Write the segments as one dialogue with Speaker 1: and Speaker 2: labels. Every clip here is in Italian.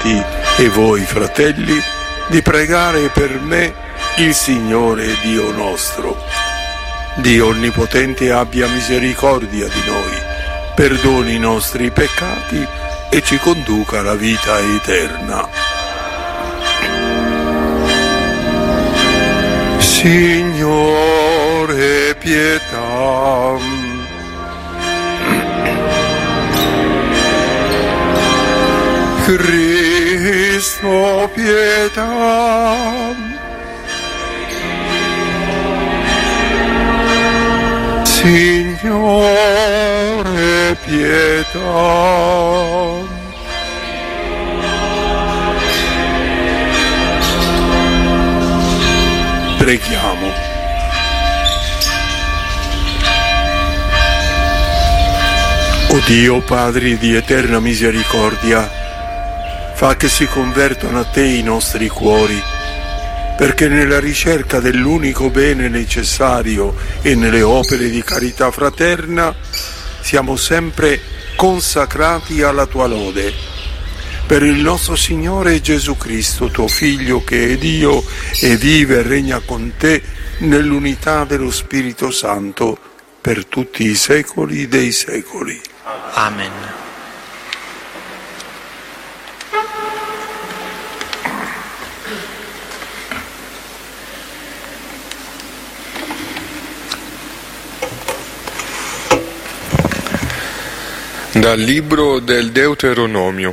Speaker 1: tutti e voi, fratelli, di pregare per me il Signore Dio nostro. Dio Onnipotente abbia misericordia di noi, perdoni i nostri peccati e ci conduca alla vita eterna. Signore, pietà. Cristo, pietà. Signore, pietà. Preghiamo. O Dio, Padre di eterna misericordia, fa che si convertano a te i nostri cuori, perché nella ricerca dell'unico bene necessario e nelle opere di carità fraterna siamo sempre consacrati alla tua lode. Per il nostro Signore Gesù Cristo, tuo Figlio, che è Dio e vive e regna con te nell'unità dello Spirito Santo per tutti i secoli dei secoli.
Speaker 2: Amen.
Speaker 3: Dal libro del Deuteronomio.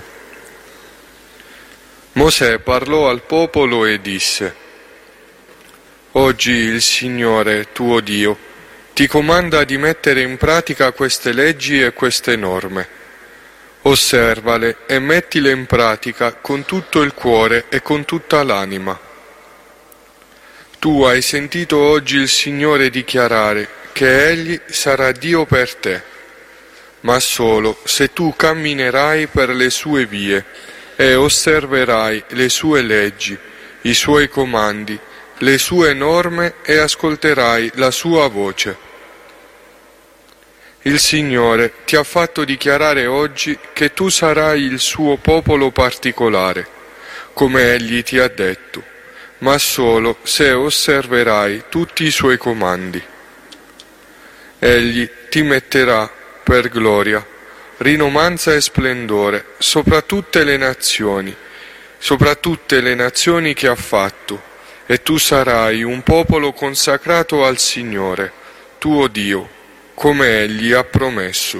Speaker 3: Mosè parlò al popolo e disse: Oggi il Signore, tuo Dio, ti comanda di mettere in pratica queste leggi e queste norme. Osservale e mettile in pratica con tutto il cuore e con tutta l'anima. Tu hai sentito oggi il Signore dichiarare che Egli sarà Dio per te, ma solo se tu camminerai per le sue vie e osserverai le sue leggi, i suoi comandi, le sue norme e ascolterai la sua voce. Il Signore ti ha fatto dichiarare oggi che tu sarai il suo popolo particolare, come Egli ti ha detto, ma solo se osserverai tutti i suoi comandi. Egli ti metterà per gloria, rinomanza e splendore sopra tutte le nazioni che ha fatto, e tu sarai un popolo consacrato al Signore, tuo Dio, come Egli ha promesso.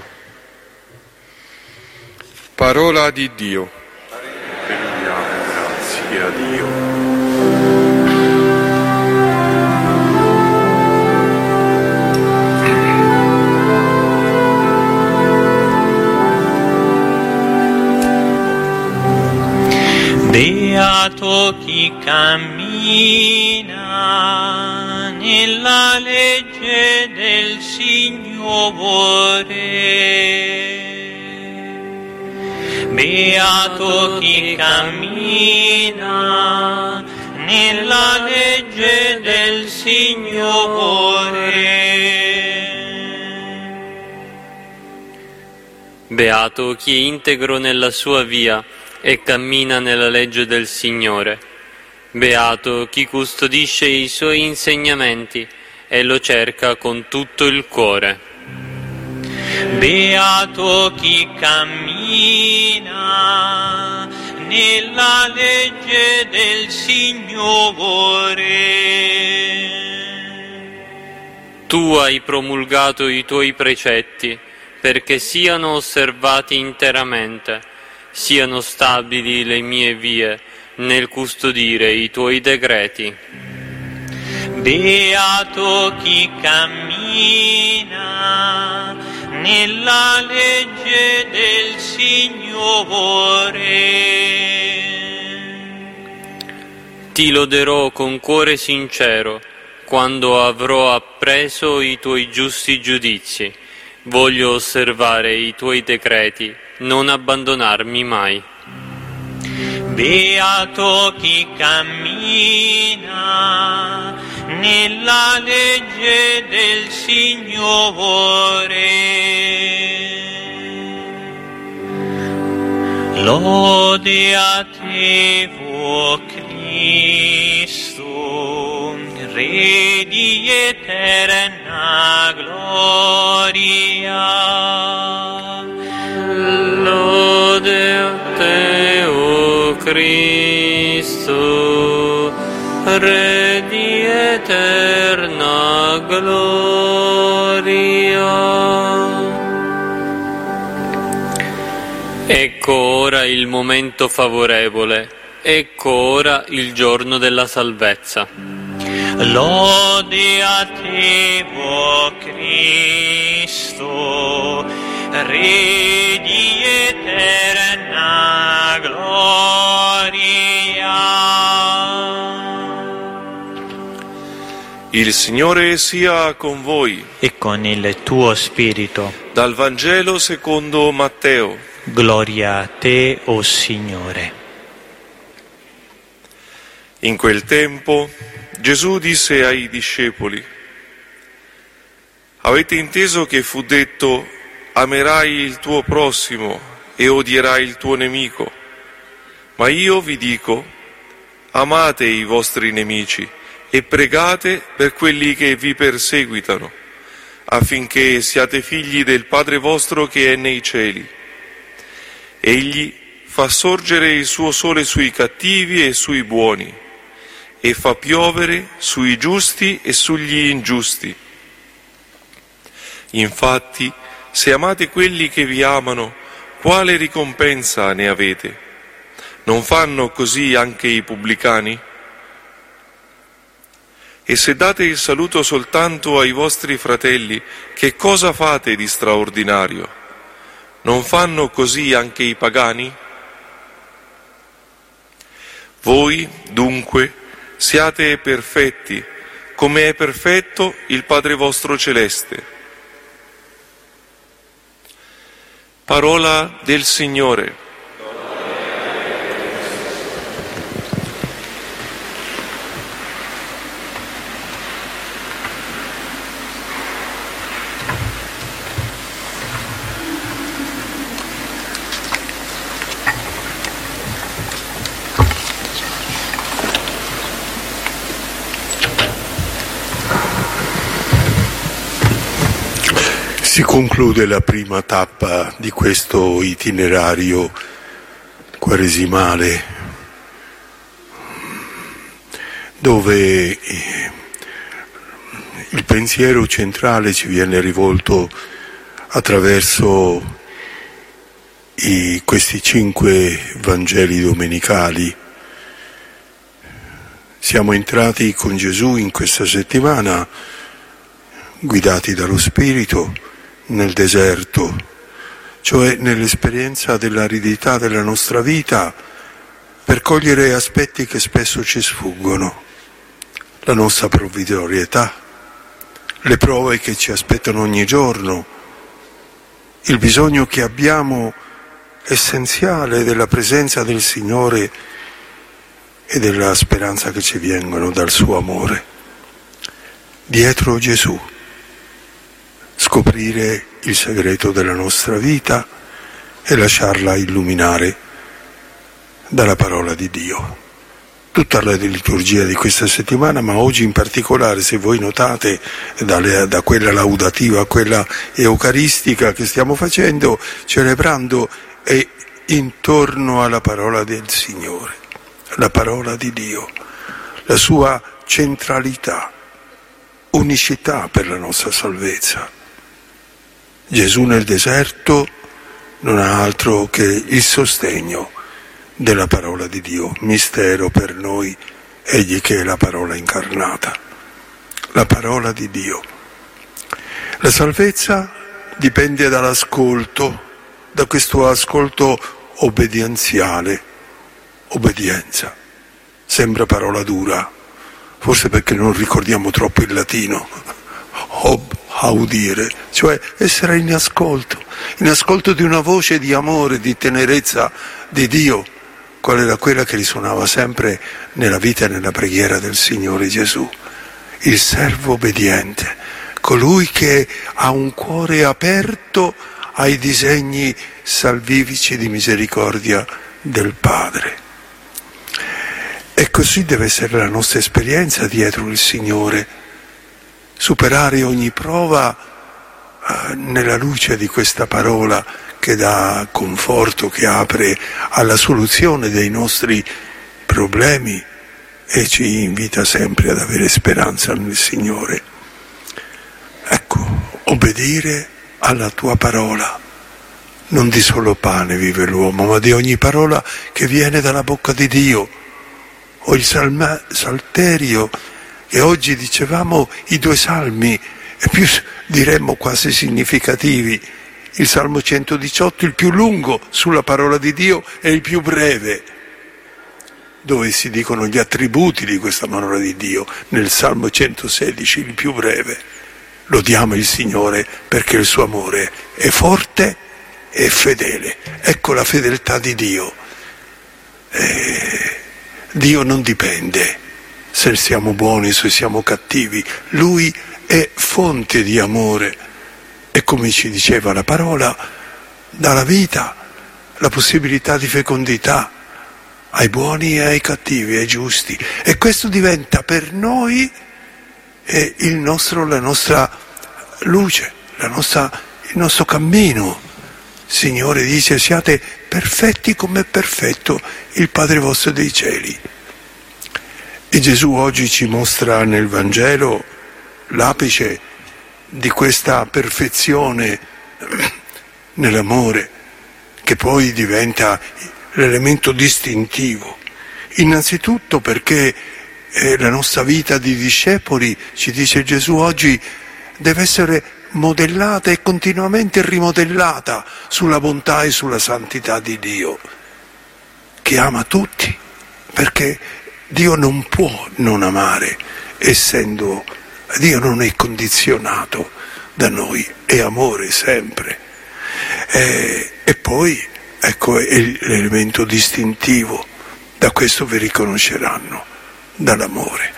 Speaker 3: Parola di Dio.
Speaker 1: Rendiamo grazie a Dio.
Speaker 2: Beato chi cammina nella legge del Signore. Beato chi cammina nella legge del Signore.
Speaker 4: Beato chi è integro nella sua via e cammina nella legge del Signore. Beato chi custodisce i suoi insegnamenti e lo cerca con tutto il cuore.
Speaker 2: Beato chi cammina nella legge del Signore.
Speaker 4: Tu hai promulgato i tuoi precetti perché siano osservati interamente. Siano stabili le mie vie nel custodire i tuoi decreti.
Speaker 2: Beato chi cammina nella legge del Signore.
Speaker 4: Ti loderò con cuore sincero quando avrò appreso i tuoi giusti giudizi. Voglio osservare i tuoi decreti, non abbandonarmi mai.
Speaker 2: Beato chi cammina nella legge del Signore. Lode a te, te, o Cristo, Re di eterna gloria.
Speaker 4: Lode a te, o Cristo, Re di eterna gloria. Ecco ora il momento favorevole, ecco ora il giorno della salvezza.
Speaker 2: Lode a te, o Cristo, Re di eterna gloria.
Speaker 5: Il Signore sia con voi.
Speaker 6: E con il tuo spirito.
Speaker 5: Dal Vangelo secondo Matteo.
Speaker 6: Gloria a te, o Signore.
Speaker 5: In quel tempo Gesù disse ai discepoli: avete inteso che fu detto: amerai il tuo prossimo e odierai il tuo nemico. Ma io vi dico: amate i vostri nemici e pregate per quelli che vi perseguitano, affinché siate figli del Padre vostro che è nei cieli. Egli fa sorgere il suo sole sui cattivi e sui buoni, e fa piovere sui giusti e sugli ingiusti. Infatti, se amate quelli che vi amano, quale ricompensa ne avete? Non fanno così anche i pubblicani? E se date il saluto soltanto ai vostri fratelli, che cosa fate di straordinario? Non fanno così anche i pagani? Voi, dunque, siate perfetti, come è perfetto il Padre vostro celeste. Parola del Signore.
Speaker 1: Si conclude la prima tappa di questo itinerario quaresimale, dove il pensiero centrale ci viene rivolto attraverso questi 5 Vangeli domenicali. Siamo entrati con Gesù in questa settimana, guidati dallo Spirito, nel deserto, cioè nell'esperienza dell'aridità della nostra vita, per cogliere aspetti che spesso ci sfuggono, la nostra provvisorietà, le prove che ci aspettano ogni giorno, il bisogno che abbiamo essenziale della presenza del Signore e della speranza che ci vengono dal suo amore. Dietro Gesù, scoprire il segreto della nostra vita e lasciarla illuminare dalla parola di Dio. Tutta la liturgia di questa settimana, ma oggi in particolare, se voi notate, da quella laudativa a quella eucaristica che stiamo facendo, celebrando, è intorno alla parola del Signore, la parola di Dio, la sua centralità, unicità per la nostra salvezza. Gesù nel deserto non ha altro che il sostegno della parola di Dio, mistero per noi, egli che è la parola incarnata, la parola di Dio. La salvezza dipende dall'ascolto, da questo ascolto obbedienziale, obbedienza. Sembra parola dura, forse perché non ricordiamo troppo il latino, audire, cioè essere in ascolto di una voce di amore, di tenerezza di Dio, qual era quella che risuonava sempre nella vita e nella preghiera del Signore Gesù, il servo obbediente, colui che ha un cuore aperto ai disegni salvifici di misericordia del Padre. E così deve essere la nostra esperienza dietro il Signore, superare ogni prova nella luce di questa parola che dà conforto, che apre alla soluzione dei nostri problemi e ci invita sempre ad avere speranza nel Signore. Ecco, obbedire alla tua parola. Non di solo pane vive l'uomo, ma di ogni parola che viene dalla bocca di Dio. O il Salterio, e oggi dicevamo i 2 salmi, e più diremmo quasi significativi. Il Salmo 118, il più lungo sulla parola di Dio, e il più breve, dove si dicono gli attributi di questa parola di Dio. Nel Salmo 116, il più breve. Lodiamo il Signore perché il suo amore è forte e fedele. Ecco la fedeltà di Dio. Dio non dipende se siamo buoni o se siamo cattivi. Lui è fonte di amore e, come ci diceva la parola, dà la vita, la possibilità di fecondità ai buoni e ai cattivi, ai giusti. E questo diventa per noi la nostra luce, il nostro cammino. Il Signore dice: siate perfetti come è perfetto il Padre vostro dei cieli. E Gesù oggi ci mostra nel Vangelo l'apice di questa perfezione nell'amore, che poi diventa l'elemento distintivo. Innanzitutto perché la nostra vita di discepoli, ci dice Gesù oggi, deve essere modellata e continuamente rimodellata sulla bontà e sulla santità di Dio, che ama tutti, perché Dio non può non amare, essendo Dio non è condizionato da noi, è amore sempre. E poi, ecco, è l'elemento distintivo, da questo vi riconosceranno, dall'amore.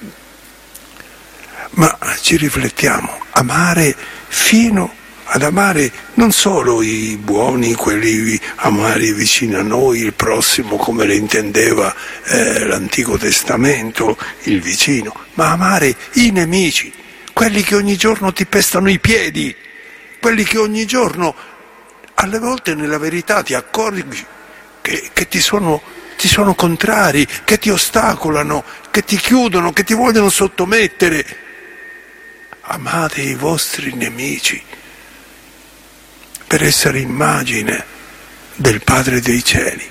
Speaker 1: Ma ci riflettiamo, amare fino ad amare non solo i buoni, quelli amare vicino a noi, il prossimo come le intendeva l'Antico Testamento, il vicino, ma amare i nemici, quelli che ogni giorno ti pestano i piedi, quelli che ogni giorno, alle volte nella verità ti accorgi che ti sono contrari, che ti ostacolano, che ti chiudono, che ti vogliono sottomettere. Amate i vostri nemici per essere immagine del Padre dei cieli.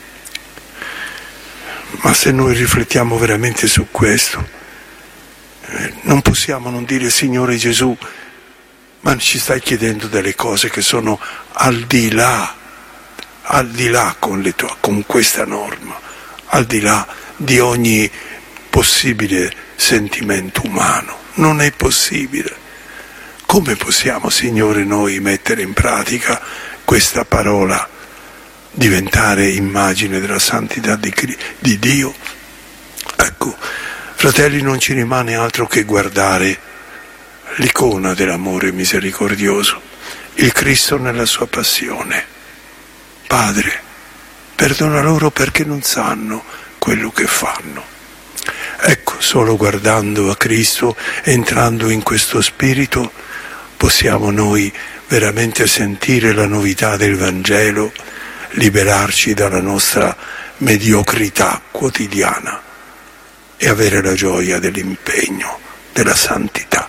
Speaker 1: Ma se noi riflettiamo veramente su questo, non possiamo non dire: Signore Gesù, ma ci stai chiedendo delle cose che sono al di là con questa norma, al di là di ogni possibile sentimento umano. Non è possibile. Come possiamo, Signore, noi mettere in pratica questa parola, diventare immagine della santità di Dio? Ecco, fratelli, non ci rimane altro che guardare l'icona dell'amore misericordioso, il Cristo nella sua passione. Padre, perdona loro perché non sanno quello che fanno. Ecco, solo guardando a Cristo, entrando in questo spirito, possiamo noi veramente sentire la novità del Vangelo, liberarci dalla nostra mediocrità quotidiana e avere la gioia dell'impegno, della santità.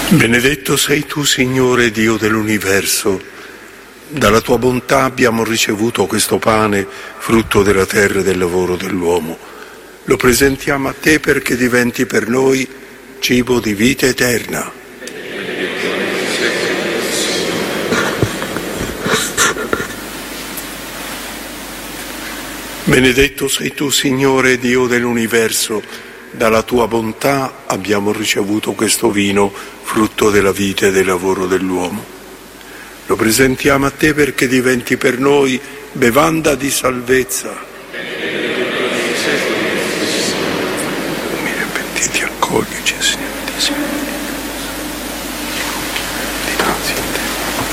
Speaker 1: Benedetto sei tu, Signore Dio dell'universo. Dalla tua bontà abbiamo ricevuto questo pane, frutto della terra e del lavoro dell'uomo. Lo presentiamo a te perché diventi per noi cibo di vita eterna. Benedetto sei tu, Signore Dio dell'universo. Dalla tua bontà abbiamo ricevuto questo vino, frutto della vita e del lavoro dell'uomo. Lo presentiamo a te perché diventi per noi bevanda di salvezza. Umili e pentiti, accoglici, Signore. Dinanzi a te.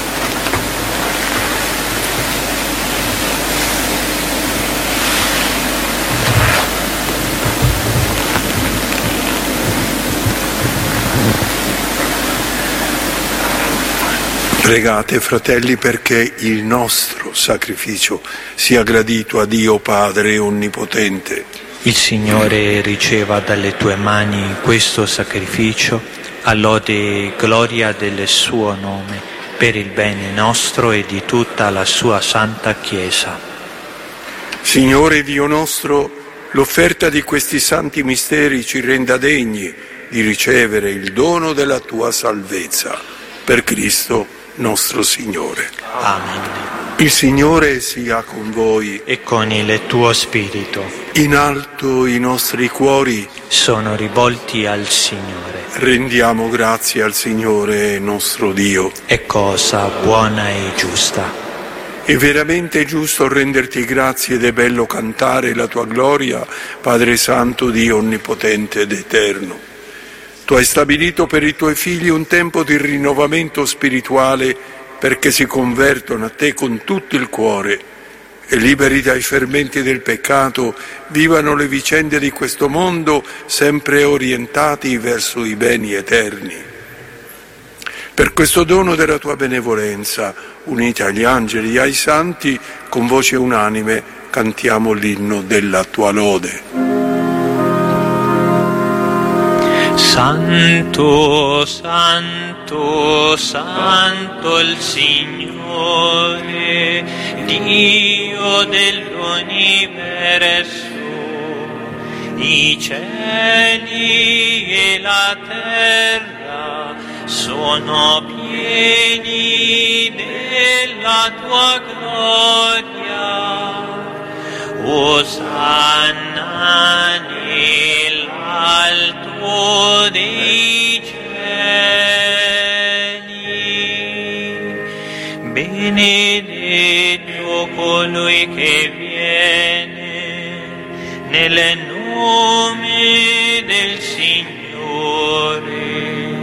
Speaker 1: Pregate, fratelli, perché il nostro sacrificio sia gradito a Dio Padre Onnipotente.
Speaker 6: Il Signore riceva dalle tue mani questo sacrificio, a lode e gloria del suo nome, per il bene nostro e di tutta la sua santa Chiesa.
Speaker 1: Signore Dio nostro, l'offerta di questi santi misteri ci renda degni di ricevere il dono della tua salvezza. Per Cristo nostro Signore.
Speaker 6: Amen.
Speaker 1: Il Signore sia con voi.
Speaker 6: E con il tuo spirito.
Speaker 1: In alto i nostri cuori
Speaker 6: Sono rivolti al Signore.
Speaker 1: rendiamo grazie al Signore nostro Dio.
Speaker 6: È cosa buona e giusta.
Speaker 1: È veramente giusto renderti grazie ed è bello cantare la tua gloria, Padre Santo, Dio Onnipotente ed Eterno. Tu hai stabilito per i tuoi figli un tempo di rinnovamento spirituale perché si convertono a te con tutto il cuore e liberi dai fermenti del peccato vivano le vicende di questo mondo sempre orientati verso i beni eterni. Per questo dono della tua benevolenza, unita agli angeli e ai santi, con voce unanime cantiamo l'inno della tua lode.
Speaker 2: Santo, santo, santo il Signore, Dio dell'universo. I cieli e la terra sono pieni della tua gloria. Osanna nell'alto dei cieli. Benedetto colui che viene nel nome del Signore.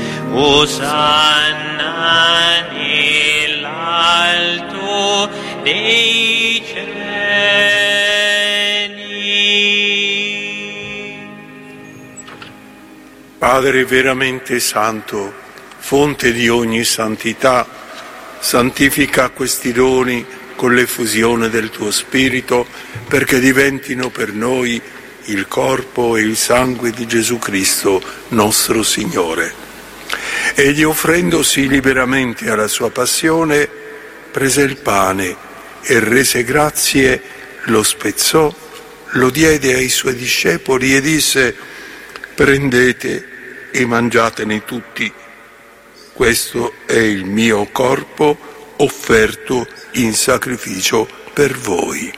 Speaker 2: Osanna nell'alto dei cieli.
Speaker 1: Padre veramente santo, fonte di ogni santità, santifica questi doni con l'effusione del tuo Spirito perché diventino per noi il corpo e il sangue di Gesù Cristo, nostro Signore. Egli, offrendosi liberamente alla sua passione, prese il pane e rese grazie, lo spezzò, lo diede ai suoi discepoli e disse: prendete e mangiatene tutti. Questo è il mio corpo offerto in sacrificio per voi.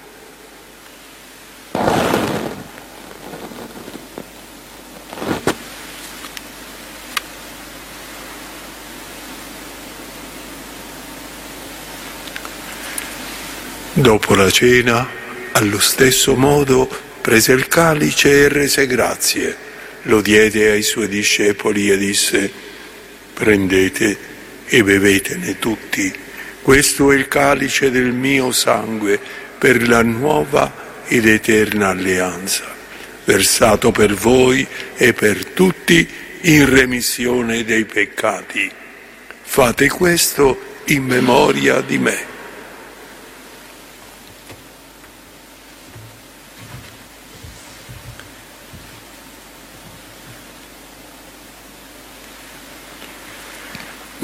Speaker 1: Dopo la cena, allo stesso modo, prese il calice e rese grazie, lo diede ai suoi discepoli e disse: prendete e bevetene tutti, questo è il calice del mio sangue per la nuova ed eterna alleanza, versato per voi e per tutti in remissione dei peccati. Fate questo in memoria di me.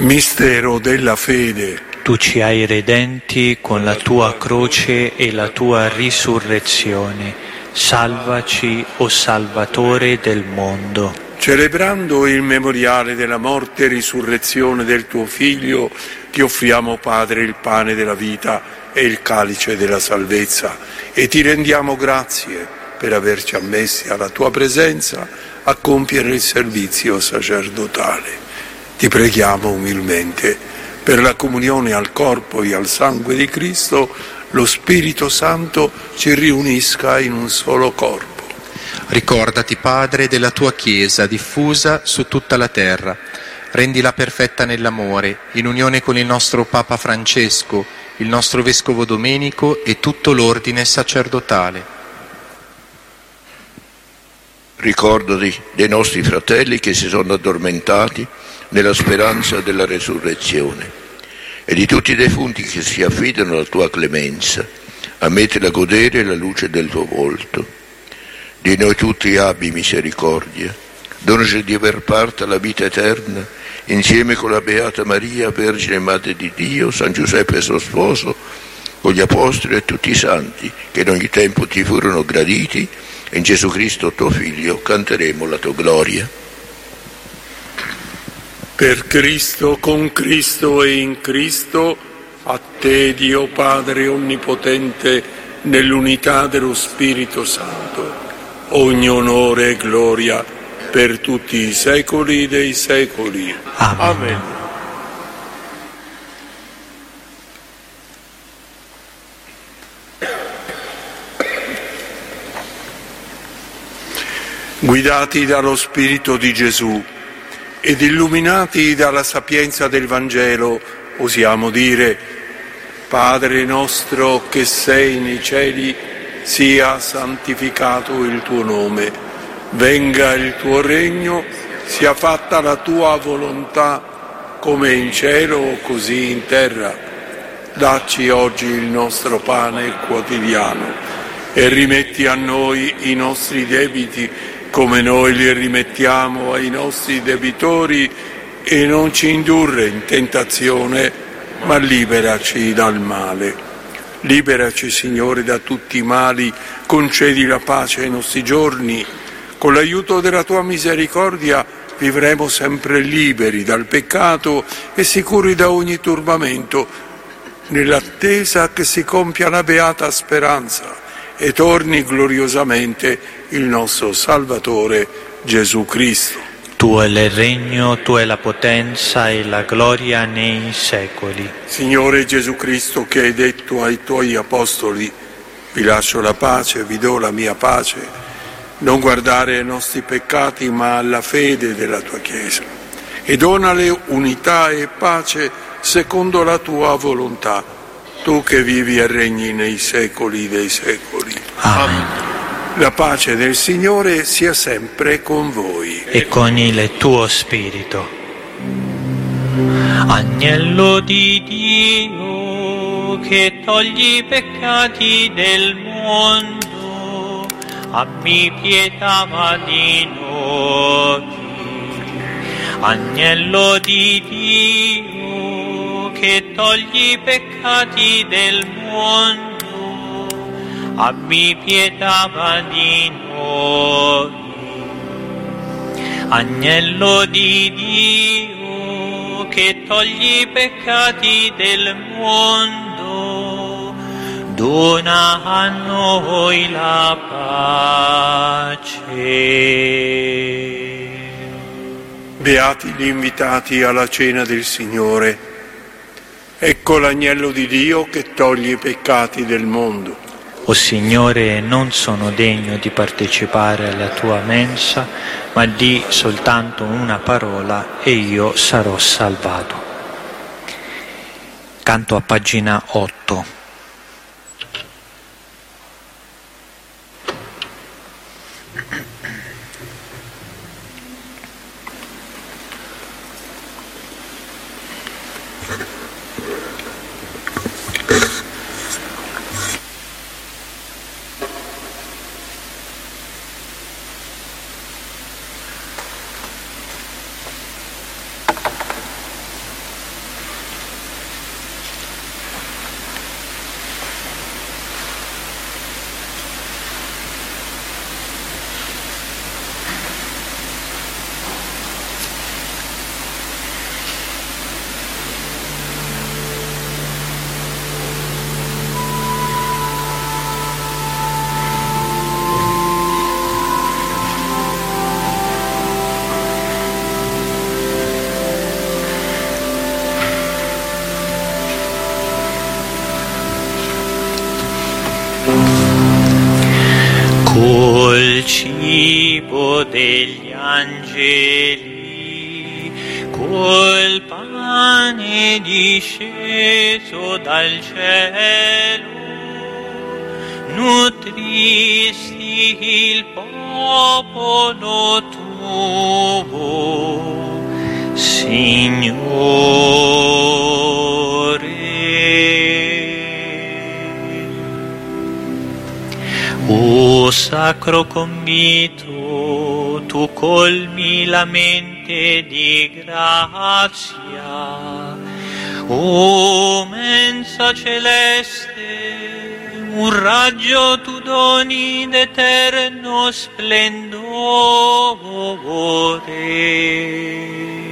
Speaker 1: Mistero della fede.
Speaker 6: Tu ci hai redenti con la tua croce e la tua risurrezione. Salvaci, o Salvatore del mondo.
Speaker 1: Celebrando il memoriale della morte e risurrezione del tuo Figlio, ti offriamo, Padre, il pane della vita e il calice della salvezza, e ti rendiamo grazie per averci ammessi alla tua presenza a compiere il servizio sacerdotale. Ti preghiamo umilmente per la comunione al corpo e al sangue di Cristo, lo Spirito Santo ci riunisca in un solo corpo.
Speaker 7: Ricordati, Padre, della tua Chiesa diffusa su tutta la terra. Rendila perfetta nell'amore, in unione con il nostro Papa Francesco, il nostro Vescovo Domenico e tutto l'ordine sacerdotale.
Speaker 8: Ricordati dei nostri fratelli che si sono addormentati nella speranza della resurrezione e di tutti i defunti che si affidano alla tua clemenza. Ammettila a godere la luce del tuo volto. Di noi tutti abbi misericordia. Donaci di aver parte alla vita eterna insieme con la Beata Maria, Vergine Madre di Dio, San Giuseppe suo sposo, con gli Apostoli e tutti i santi che in ogni tempo ti furono graditi. In Gesù Cristo tuo Figlio canteremo la tua gloria.
Speaker 1: Per Cristo, con Cristo e in Cristo, a te, Dio Padre Onnipotente, nell'unità dello Spirito Santo, ogni onore e gloria per tutti i secoli dei secoli.
Speaker 6: Amen.
Speaker 1: Amen. Guidati dallo Spirito di Gesù ed illuminati dalla sapienza del Vangelo, osiamo dire: Padre nostro che sei nei cieli, sia santificato il tuo nome, venga il tuo regno, sia fatta la tua volontà, come in cielo così in terra. Dacci oggi il nostro pane quotidiano e rimetti a noi i nostri debiti come noi li rimettiamo ai nostri debitori, e non ci indurre in tentazione, ma liberaci dal male. Liberaci, Signore, da tutti i mali, concedi la pace ai nostri giorni. Con l'aiuto della tua misericordia vivremo sempre liberi dal peccato e sicuri da ogni turbamento, nell'attesa che si compia la beata speranza e torni gloriosamente il nostro Salvatore Gesù Cristo.
Speaker 6: Tuo è il regno, tua è la potenza e la gloria nei secoli.
Speaker 1: Signore Gesù Cristo, che hai detto ai tuoi apostoli: vi lascio la pace, vi do la mia pace, non guardare ai nostri peccati ma alla fede della tua Chiesa, e donale unità e pace secondo la tua volontà, tu che vivi e regni nei secoli dei secoli.
Speaker 6: Amen.
Speaker 1: La pace del Signore sia sempre con voi.
Speaker 6: E con il tuo spirito. Agnello di Dio che togli i peccati del mondo, abbi pietà di noi. Agnello di Dio che togli i peccati del mondo, abbi pietà di noi. Agnello di Dio che togli i peccati del mondo, dona a noi la pace.
Speaker 1: Beati gli invitati alla cena del Signore. Ecco l'agnello di Dio che toglie i peccati del mondo.
Speaker 6: O Signore, non sono degno di partecipare alla tua mensa, ma di soltanto una parola e io sarò salvato. Canto a pagina 8.
Speaker 2: cibo degli angeli, col pane disceso dal cielo, nutristi il popolo tuo, Signore. O sacro convito, tu colmi la mente di grazia, o mensa celeste, un raggio tu doni d'eterno splendore.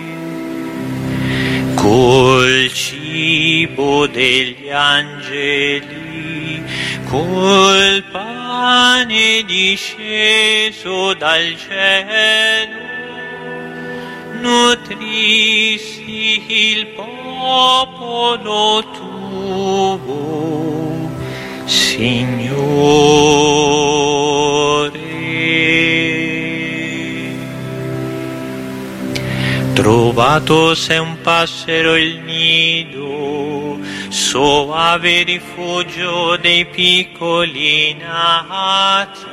Speaker 2: Col cibo degli angeli, col pane disceso dal cielo, nutristi il popolo tuo, Signore. Trovato sei un passero il nido, soave rifugio dei piccoli nati.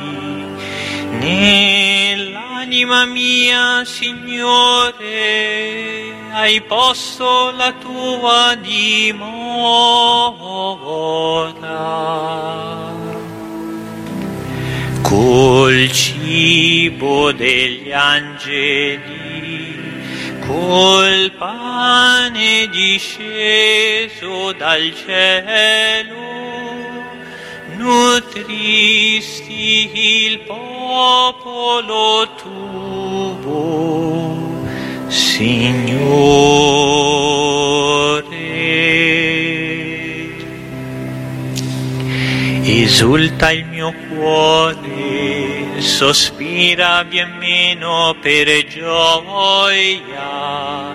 Speaker 2: Nell'anima mia, Signore, hai posto la tua dimora. Col cibo degli angeli, col pane disceso dal cielo, nutristi il popolo tuo, Signore. Esulta il mio cuore, sospira vien meno per gioia.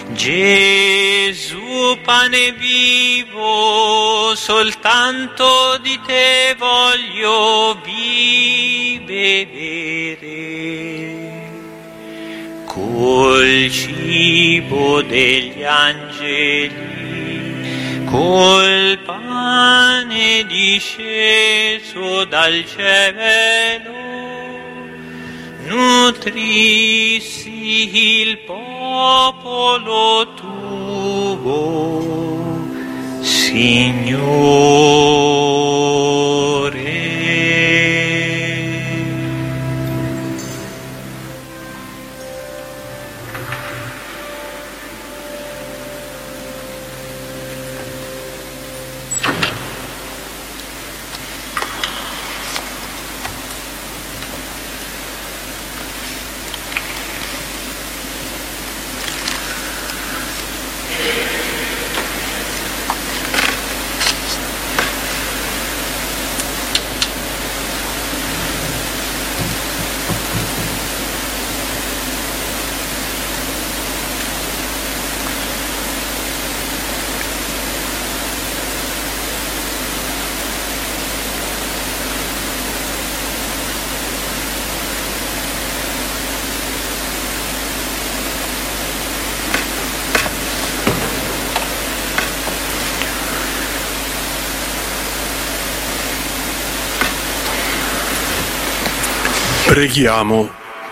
Speaker 2: Gesù, pane vivo, soltanto di te voglio vivere. Col cibo degli angeli, col pane disceso dal cielo, nutristi il popolo tuo, Signore.
Speaker 1: Preghiamo.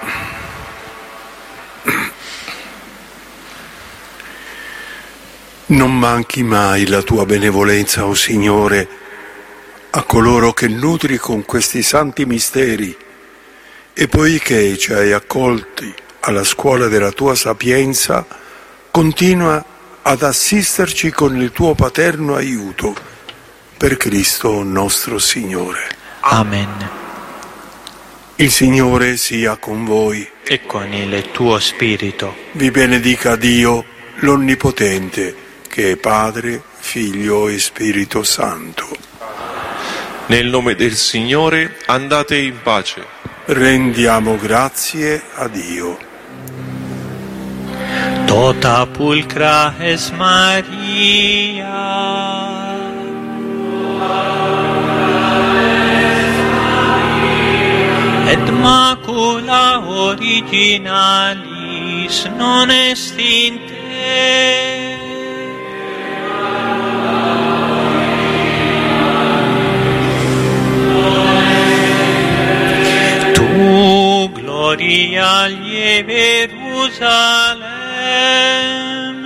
Speaker 1: Non manchi mai la tua benevolenza, o Signore, a coloro che nutri con questi santi misteri, e poiché ci hai accolti alla scuola della tua sapienza, continua ad assisterci con il tuo paterno aiuto, per Cristo nostro Signore.
Speaker 6: Amen.
Speaker 1: Il Signore sia con voi.
Speaker 6: E con il tuo spirito.
Speaker 1: Vi benedica Dio, l'Onnipotente, che è Padre, Figlio e Spirito Santo.
Speaker 5: Nel nome del Signore andate in pace.
Speaker 1: Rendiamo grazie a Dio.
Speaker 2: Tota pulcra es Maria. Et macula originalis non est in te. Tu gloria lieve Jerusalem,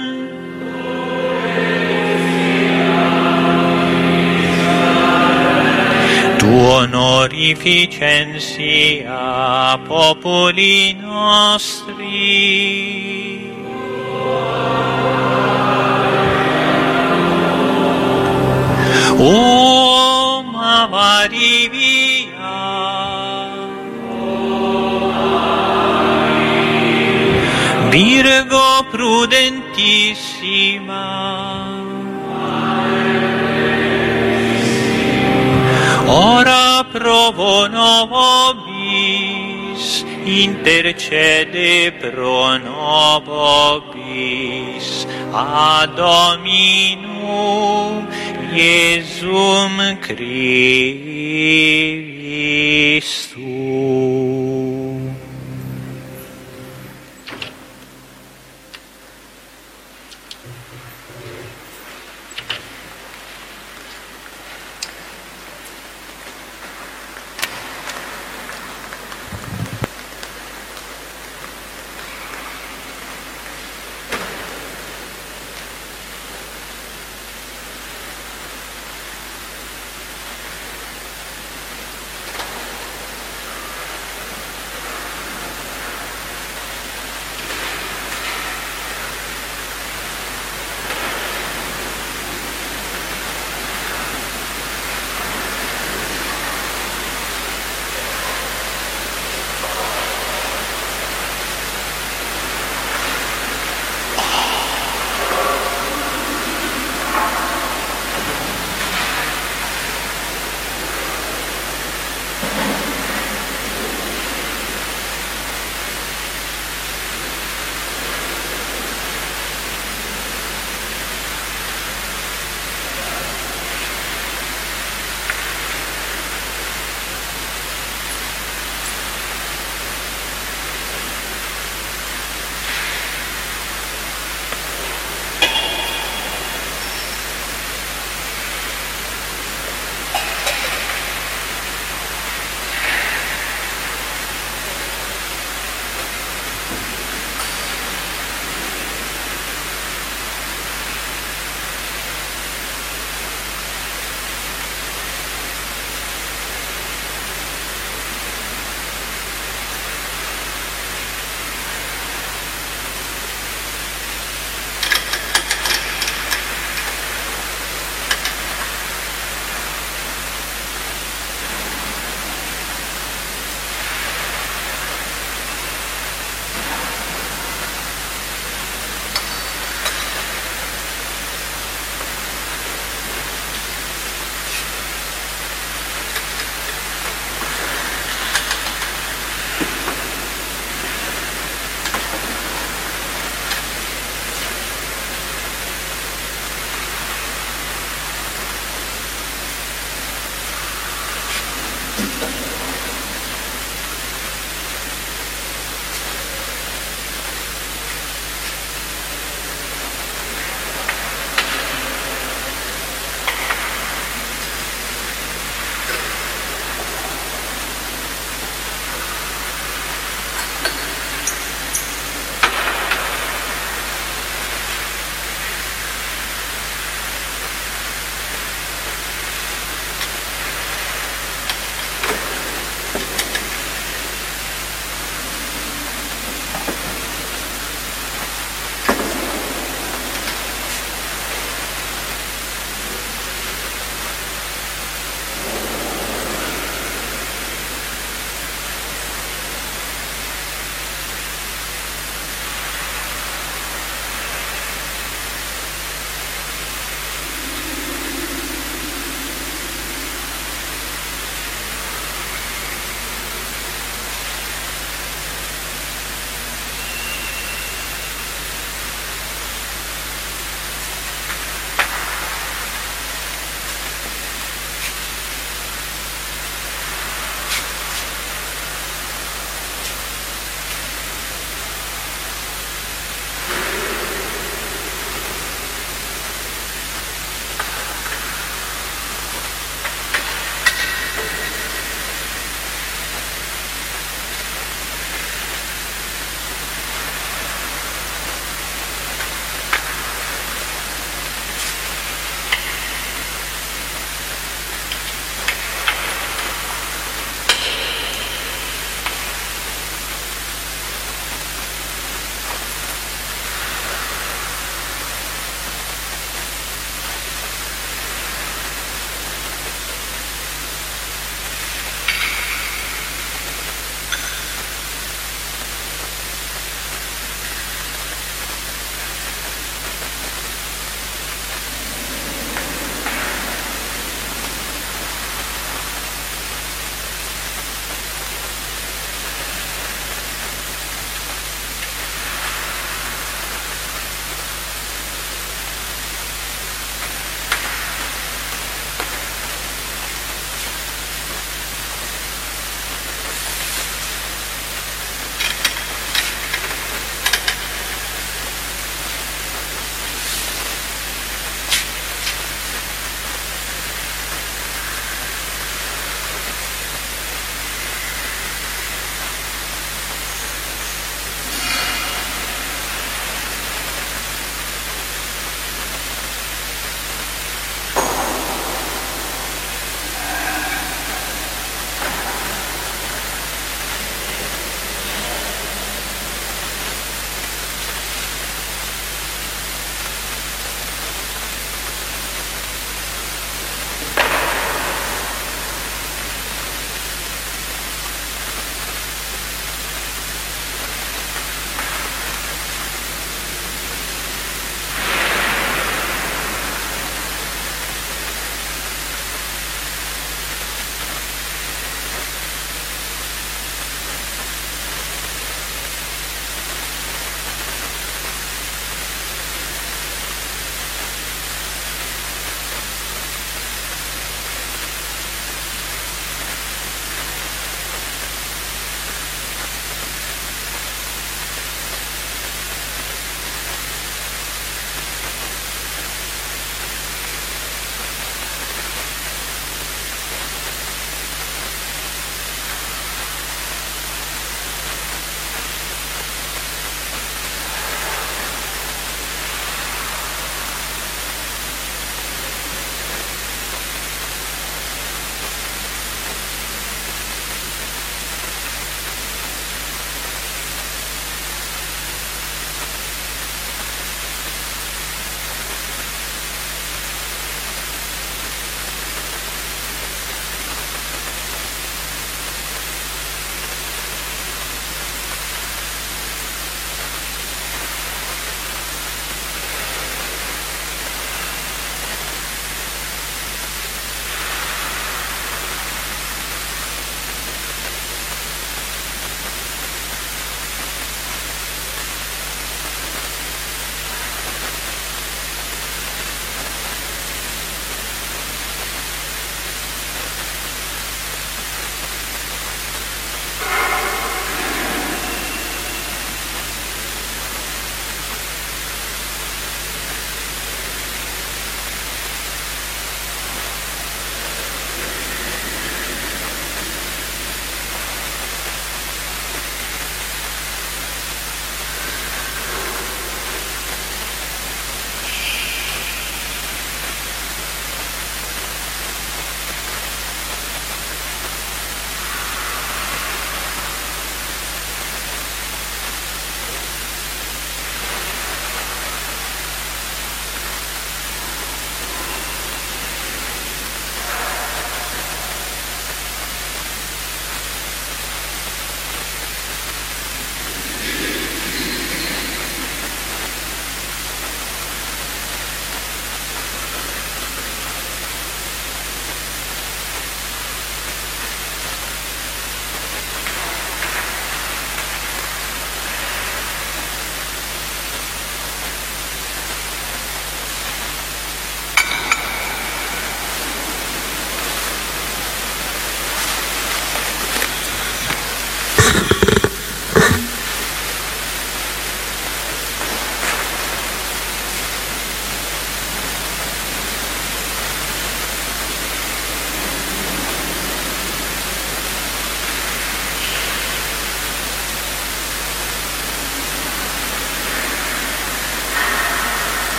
Speaker 2: tu onorificentia populi nostri. O Maria Virgo prudentissima, ora pro nobis, intercede pro nobis, ad Dominum Iesum Christum.